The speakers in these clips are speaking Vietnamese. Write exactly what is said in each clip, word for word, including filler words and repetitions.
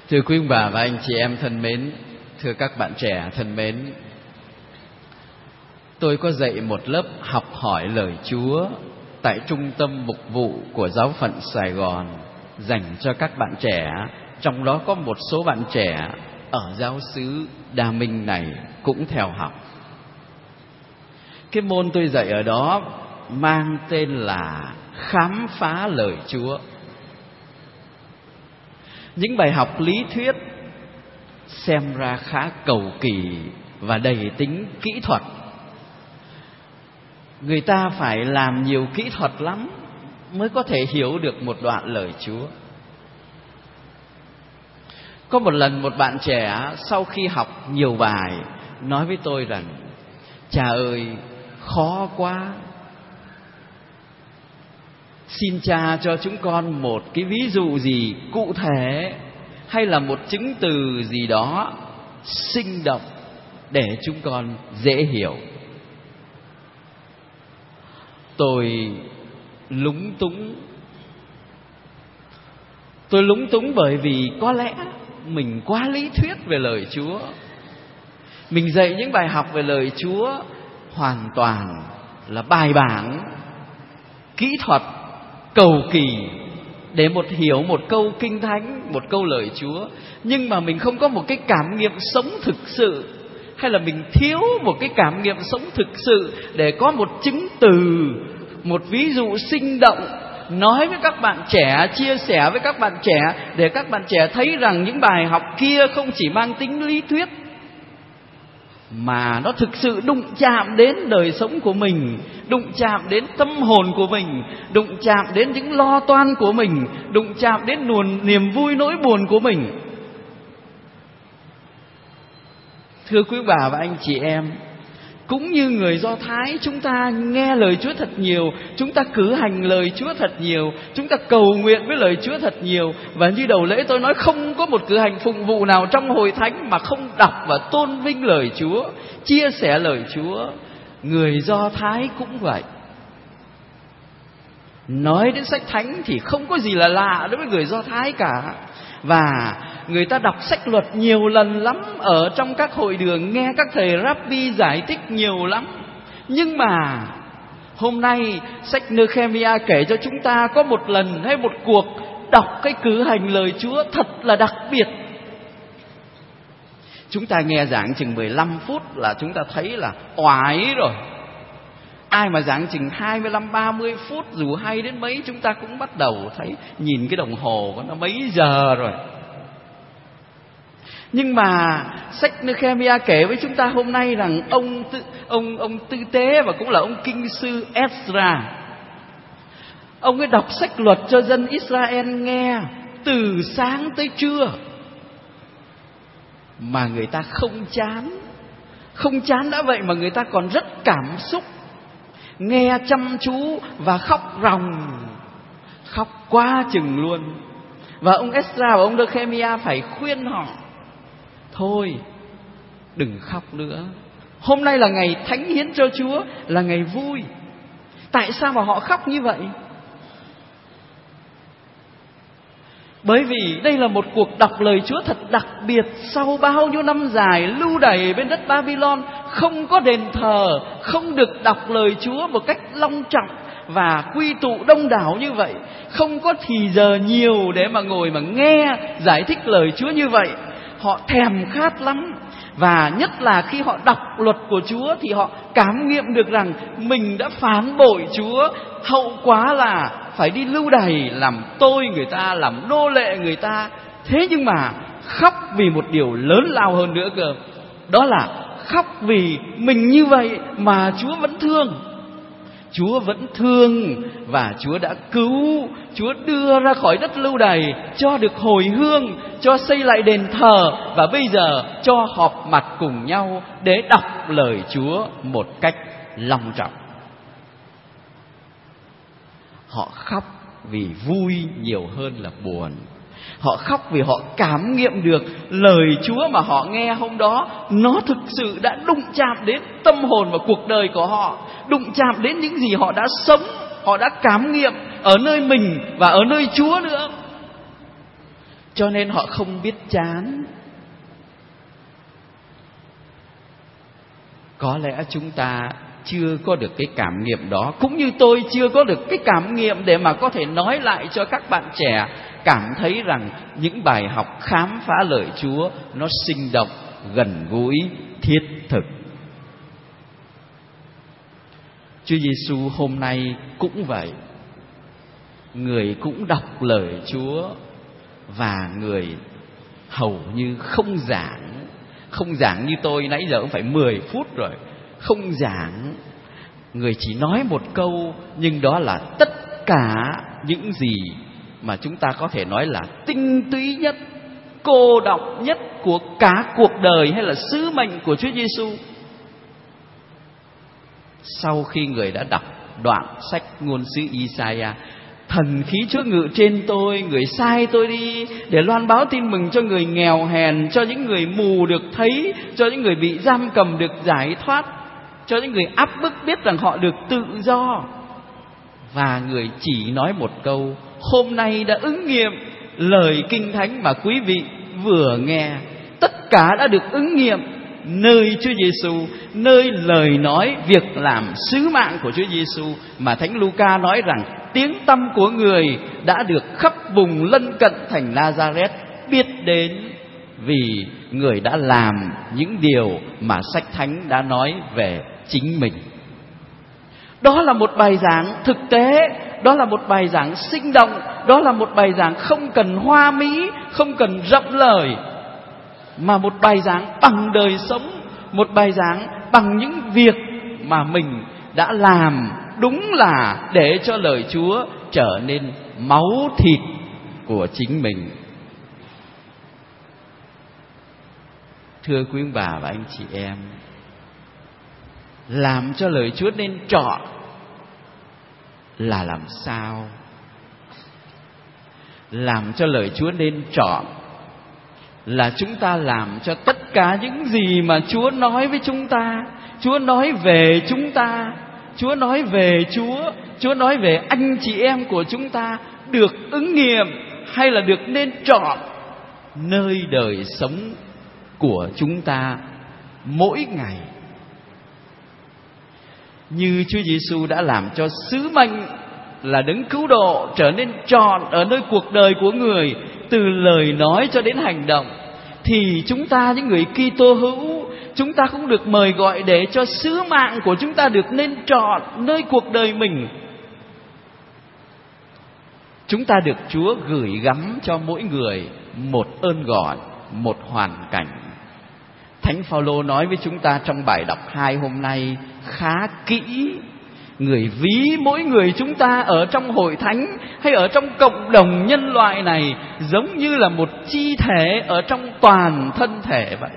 Thưa quý ông bà và anh chị em thân mến, thưa các bạn trẻ thân mến, tôi có dạy một lớp học hỏi lời Chúa tại trung tâm mục vụ của giáo phận Sài Gòn dành cho các bạn trẻ, trong đó có một số bạn trẻ ở giáo xứ Đa Minh này cũng theo học. Cái môn tôi dạy ở đó mang tên là khám phá lời Chúa. Những bài học lý thuyết xem ra khá cầu kỳ và đầy tính kỹ thuật. Người ta phải làm nhiều kỹ thuật lắm mới có thể hiểu được một đoạn lời Chúa. Có một lần một bạn trẻ sau khi học nhiều bài nói với tôi rằng: cha ơi, khó quá, xin cha cho chúng con một cái ví dụ gì cụ thể hay là một chứng từ gì đó sinh động để chúng con dễ hiểu. Tôi lúng túng. Tôi lúng túng bởi vì có lẽ mình quá lý thuyết về lời Chúa. Mình dạy những bài học về lời Chúa hoàn toàn là bài bản, kỹ thuật, cầu kỳ để một hiểu một câu kinh thánh, một câu lời Chúa. Nhưng mà mình không có một cái cảm nghiệm sống thực sự, hay là mình thiếu một cái cảm nghiệm sống thực sự để có một chứng từ, một ví dụ sinh động nói với các bạn trẻ, chia sẻ với các bạn trẻ, để các bạn trẻ thấy rằng những bài học kia không chỉ mang tính lý thuyết mà nó thực sự đụng chạm đến đời sống của mình, đụng chạm đến tâm hồn của mình, đụng chạm đến những lo toan của mình, đụng chạm đến nguồn niềm vui nỗi buồn của mình. Thưa quý bà và anh chị em, cũng như người Do Thái, chúng ta nghe lời Chúa thật nhiều, chúng ta cử hành lời Chúa thật nhiều, chúng ta cầu nguyện với lời Chúa thật nhiều. Và như đầu lễ tôi nói, không có một cử hành phụng vụ nào trong hội thánh mà không đọc và tôn vinh lời Chúa, chia sẻ lời Chúa. Người Do Thái cũng vậy. Nói đến sách thánh thì không có gì là lạ đối với người Do Thái cả. Và người ta đọc sách luật nhiều lần lắm, ở trong các hội đường nghe các thầy Rabbi giải thích nhiều lắm. Nhưng mà hôm nay sách Nehemia kể cho chúng ta có một lần hay một cuộc đọc cái cử hành lời Chúa thật là đặc biệt. Chúng ta nghe giảng chừng mười lăm phút là chúng ta thấy là oải rồi. Ai mà giảng chừng hai mươi lăm ba mươi phút dù hay đến mấy, chúng ta cũng bắt đầu thấy nhìn cái đồng hồ của nó mấy giờ rồi. Nhưng mà sách Nehemia kể với chúng ta hôm nay rằng ông tư, ông ông tư tế và cũng là ông kinh sư Ezra, ông ấy đọc sách luật cho dân Israel nghe từ sáng tới trưa mà người ta không chán. Không chán đã vậy mà người ta còn rất cảm xúc, nghe chăm chú và khóc ròng, khóc quá chừng luôn. Và ông Ezra và ông Nehemia phải khuyên họ: thôi, đừng khóc nữa. Hôm nay là ngày thánh hiến cho Chúa, là ngày vui. Tại sao mà họ khóc như vậy? Bởi vì đây là một cuộc đọc lời Chúa thật đặc biệt. Sau bao nhiêu năm dài lưu đày bên đất Babylon, không có đền thờ, không được đọc lời Chúa một cách long trọng và quy tụ đông đảo như vậy, không có thì giờ nhiều để mà ngồi mà nghe giải thích lời Chúa như vậy. Họ thèm khát lắm. Và nhất là khi họ đọc luật của Chúa thì họ cảm nghiệm được rằng mình đã phản bội Chúa. Hậu quả là phải đi lưu đày, làm tôi người ta, làm nô lệ người ta. Thế nhưng mà khóc vì một điều lớn lao hơn nữa cơ. Đó là khóc vì mình như vậy mà Chúa vẫn thương. Chúa vẫn thương và Chúa đã cứu, Chúa đưa ra khỏi đất lưu đày, cho được hồi hương, cho xây lại đền thờ, và bây giờ cho họp mặt cùng nhau để đọc lời Chúa một cách long trọng. Họ khóc vì vui nhiều hơn là buồn. Họ khóc vì họ cảm nghiệm được lời Chúa mà họ nghe hôm đó, nó thực sự đã đụng chạm đến tâm hồn và cuộc đời của họ, đụng chạm đến những gì họ đã sống, họ đã cảm nghiệm ở nơi mình và ở nơi Chúa nữa. cho nên họ không biết chán. Có lẽ chúng ta chưa có được cái cảm nghiệm đó, cũng như tôi chưa có được cái cảm nghiệm để mà có thể nói lại cho các bạn trẻ cảm thấy rằng những bài học khám phá lời Chúa nó sinh động, gần gũi, thiết thực. Chúa Giêsu hôm nay cũng vậy. Người cũng đọc lời Chúa và người hầu như không giảng. Không giảng như tôi nãy giờ cũng phải mười phút rồi. Không giảng. Người chỉ nói một câu, nhưng đó là tất cả những gì mà chúng ta có thể nói là tinh túy nhất, cô đọng nhất của cả cuộc đời hay là sứ mệnh của Chúa Giêsu. Sau khi người đã đọc đoạn sách ngôn sứ Isaiah: thần khí Chúa ngự trên tôi, người sai tôi đi để loan báo tin mừng cho người nghèo hèn, cho những người mù được thấy, cho những người bị giam cầm được giải thoát, cho những người áp bức biết rằng họ được tự do. Và người chỉ nói một câu: hôm nay đã ứng nghiệm lời Kinh Thánh mà quý vị vừa nghe. Tất cả đã được ứng nghiệm nơi Chúa Giêsu, nơi lời nói, việc làm, sứ mạng của Chúa Giêsu mà Thánh Luca nói rằng tiếng tăm của người đã được khắp vùng lân cận thành Nazareth biết đến, vì người đã làm những điều mà sách Thánh đã nói về chính mình. Đó là một bài giảng thực tế, đó là một bài giảng sinh động, đó là một bài giảng không cần hoa mỹ, không cần rộng lời, mà một bài giảng bằng đời sống, một bài giảng bằng những việc mà mình đã làm, đúng là để cho lời Chúa trở nên máu thịt của chính mình. Thưa quý ông bà và anh chị em, làm cho lời Chúa nên trọn là làm sao? Làm cho lời Chúa nên trọn là chúng ta làm cho tất cả những gì mà Chúa nói với chúng ta, Chúa nói về chúng ta, Chúa nói về Chúa, Chúa nói về anh chị em của chúng ta được ứng nghiệm hay là được nên trọn nơi đời sống của chúng ta mỗi ngày. Như Chúa Giêsu đã làm cho sứ mệnh là đấng cứu độ trở nên trọn ở nơi cuộc đời của người, từ lời nói cho đến hành động, thì chúng ta những người Kitô hữu, chúng ta cũng được mời gọi để cho sứ mạng của chúng ta được nên trọn nơi cuộc đời mình. Chúng ta được Chúa gửi gắm cho mỗi người một ơn gọi, một hoàn cảnh. Thánh Phaolô nói với chúng ta trong bài đọc hai hôm nay khá kỹ. Người ví mỗi người chúng ta ở trong hội thánh hay ở trong cộng đồng nhân loại này giống như là một chi thể ở trong toàn thân thể vậy.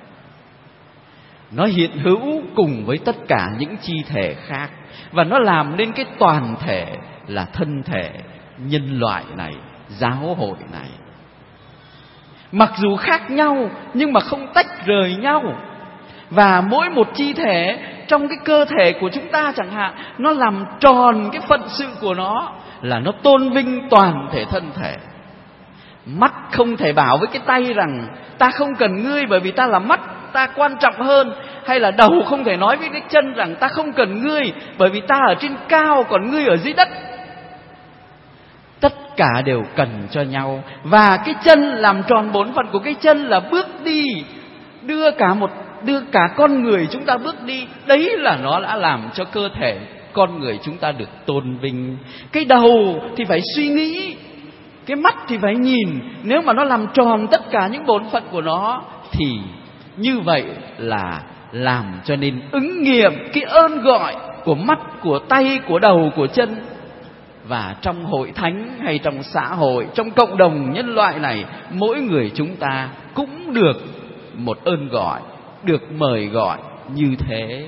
Nó hiện hữu cùng với tất cả những chi thể khác, và nó làm nên cái toàn thể là thân thể nhân loại này, giáo hội này. Mặc dù khác nhau nhưng mà không tách rời nhau. Và mỗi một chi thể trong cái cơ thể của chúng ta chẳng hạn, nó làm tròn cái phận sự của nó là nó tôn vinh toàn thể thân thể. Mắt không thể bảo với cái tay rằng ta không cần ngươi bởi vì ta là mắt, ta quan trọng hơn. Hay là đầu không thể nói với cái chân rằng ta không cần ngươi bởi vì ta ở trên cao còn ngươi ở dưới đất. Tất cả đều cần cho nhau. Và cái chân làm tròn bổn phận của cái chân là bước đi, đưa cả một đưa cả con người chúng ta bước đi. Đấy là nó đã làm cho cơ thể con người chúng ta được tôn vinh. Cái đầu thì phải suy nghĩ, cái mắt thì phải nhìn. Nếu mà nó làm tròn tất cả những bổn phận của nó thì như vậy là làm cho nên ứng nghiệm cái ơn gọi của mắt, của tay, của đầu, của chân. Và trong hội thánh hay trong xã hội, trong cộng đồng nhân loại này, mỗi người chúng ta cũng được một ơn gọi, được mời gọi như thế.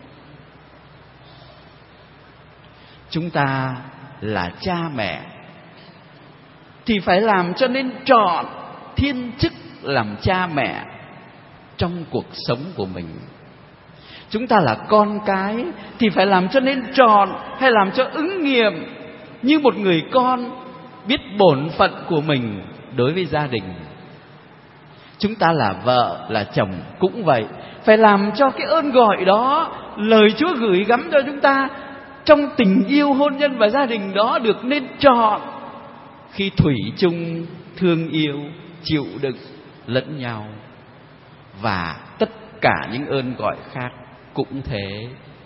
Chúng ta là cha mẹ thì phải làm cho nên trọn thiên chức làm cha mẹ trong cuộc sống của mình. Chúng ta là con cái thì phải làm cho nên trọn hay làm cho ứng nghiệm như một người con, biết bổn phận của mình đối với gia đình. Chúng ta là vợ, là chồng cũng vậy. Phải làm cho cái ơn gọi đó, lời Chúa gửi gắm cho chúng ta trong tình yêu hôn nhân và gia đình đó được nên trọn, khi thủy chung thương yêu, chịu đựng lẫn nhau. Và tất cả những ơn gọi khác cũng thế.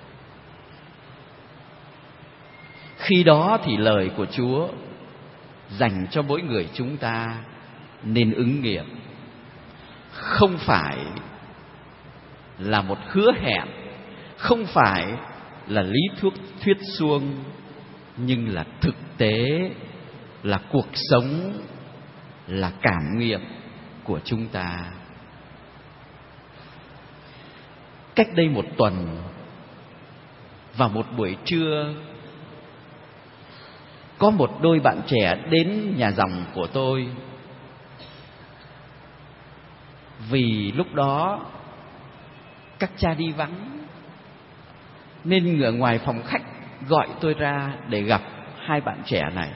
Khi đó thì lời của Chúa dành cho mỗi người chúng ta nên ứng nghiệm. Không phải là một hứa hẹn, không phải là lý thuyết thuyết suông, nhưng là thực tế, là cuộc sống, là cảm nghiệm của chúng ta. Cách đây một tuần, vào một buổi trưa, có một đôi bạn trẻ đến nhà dòng của tôi. Vì lúc đó các cha đi vắng, nên ở ngoài phòng khách gọi tôi ra để gặp hai bạn trẻ này.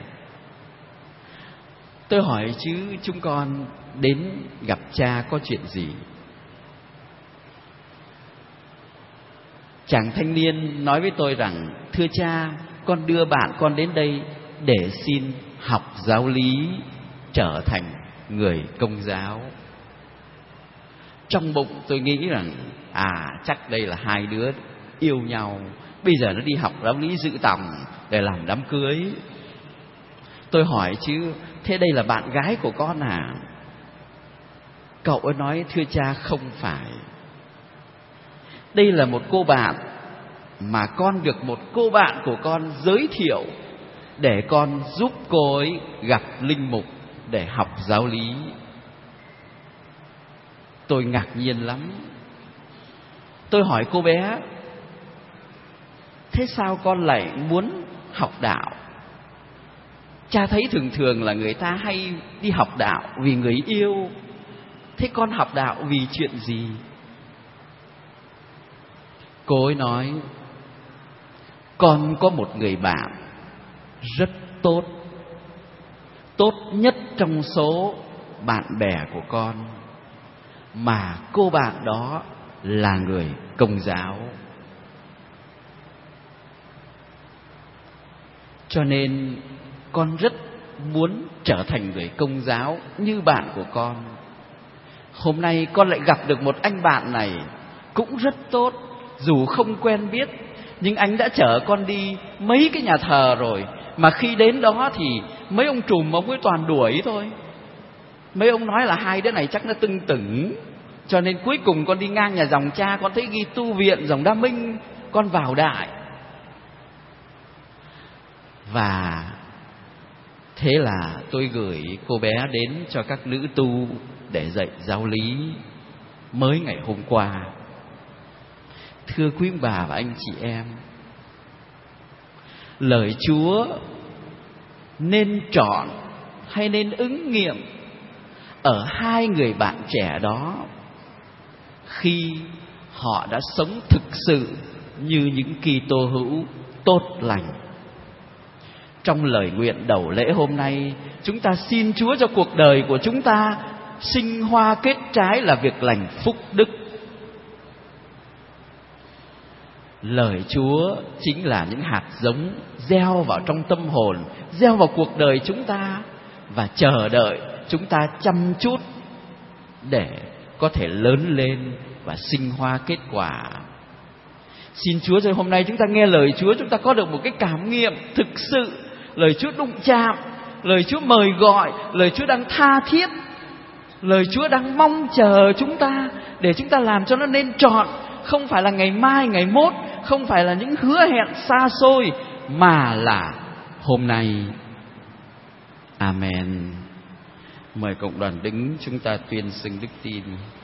Tôi hỏi chứ chúng con đến gặp cha có chuyện gì? Chàng thanh niên nói với tôi rằng: thưa cha, con đưa bạn con đến đây để xin học giáo lý, trở thành người Công giáo. Trong bụng tôi nghĩ rằng à chắc đây là hai đứa yêu nhau, bây giờ nó đi học giáo lý dự tòng để làm đám cưới. Tôi hỏi chứ thế đây là bạn gái của con à? Cậu ấy nói: thưa cha, không phải. Đây là một cô bạn mà con được một cô bạn của con giới thiệu để con giúp cô ấy gặp linh mục để học giáo lý. Tôi ngạc nhiên lắm. Tôi hỏi cô bé: thế sao con lại muốn học đạo? Cha thấy thường thường là người ta hay đi học đạo vì người yêu. Thế con học đạo vì chuyện gì? Cô ấy nói: con có một người bạn rất tốt, tốt nhất trong số bạn bè của con, mà cô bạn đó là người Công giáo. Cho nên con rất muốn trở thành người Công giáo như bạn của con. Hôm nay con lại gặp được một anh bạn này cũng rất tốt. Dù không quen biết, nhưng anh đã chở con đi mấy cái nhà thờ rồi. Mà khi đến đó thì mấy ông trùm ông ấy toàn đuổi thôi. Mấy ông nói là hai đứa này chắc nó tưng tửng. Cho nên cuối cùng con đi ngang nhà dòng cha, con thấy ghi tu viện dòng Đa Minh, con vào đại. Và thế là tôi gửi cô bé đến cho các nữ tu để dạy giáo lý mới ngày hôm qua. Thưa quý bà và anh chị em, lời Chúa nên trọn hay nên ứng nghiệm ở hai người bạn trẻ đó khi họ đã sống thực sự như những Kitô hữu tốt lành. Trong lời nguyện đầu lễ hôm nay, chúng ta xin Chúa cho cuộc đời của chúng ta sinh hoa kết trái là việc lành phúc đức. Lời Chúa chính là những hạt giống gieo vào trong tâm hồn, gieo vào cuộc đời chúng ta, và chờ đợi chúng ta chăm chút để có thể lớn lên và sinh hoa kết quả. Xin Chúa cho hôm nay chúng ta nghe lời Chúa, chúng ta có được một cái cảm nghiệm thực sự. Lời Chúa đụng chạm, lời Chúa mời gọi, lời Chúa đang tha thiết, lời Chúa đang mong chờ chúng ta để chúng ta làm cho nó nên trọn. Không phải là ngày mai, ngày mốt, không phải là những hứa hẹn xa xôi, mà là hôm nay. Amen. Mời cộng đoàn đứng, chúng ta tuyên xưng đức tin.